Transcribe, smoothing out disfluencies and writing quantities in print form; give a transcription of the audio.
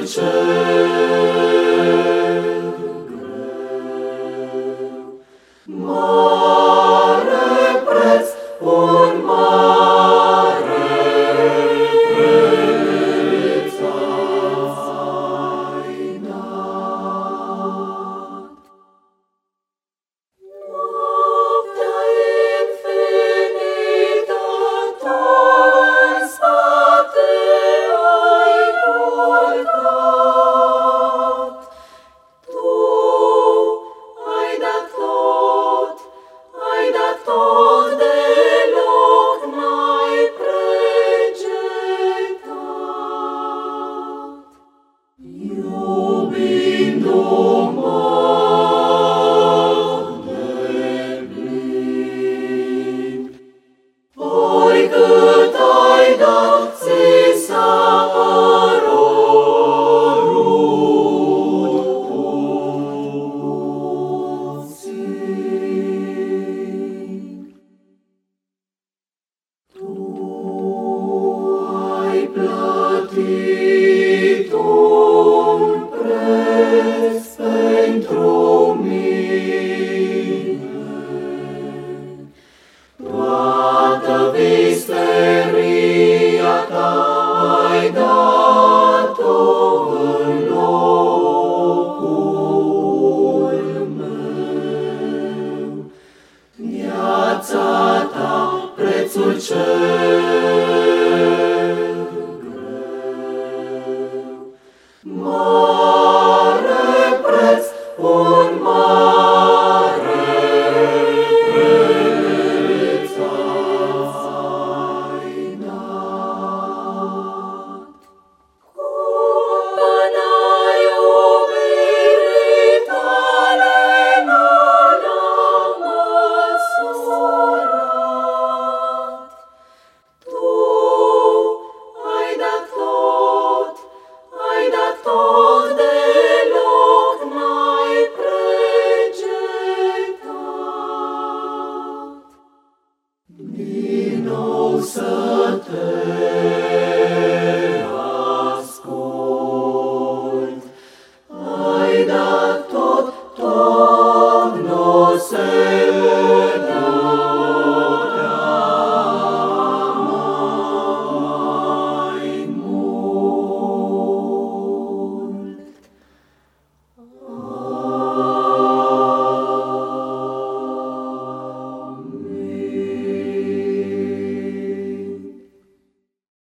cel greu. Mare preț, un mare preț ai dat. Noaptea infinită tu în spate ai purtat. Tu ai dat tot, deloc n-ai pregetat. Iubindu-mă deplin, oricât ai dat, ți s-a părut puțin. Tu ai plătit un preț pentru mine. Toată visteria ta ai dat-o în locul meu. Viața ta, prețul cel greu. Mare preț, un mare preț ai dat. Cumpăna iubirii tale nu le-am măsurat. Tu ai dat tot,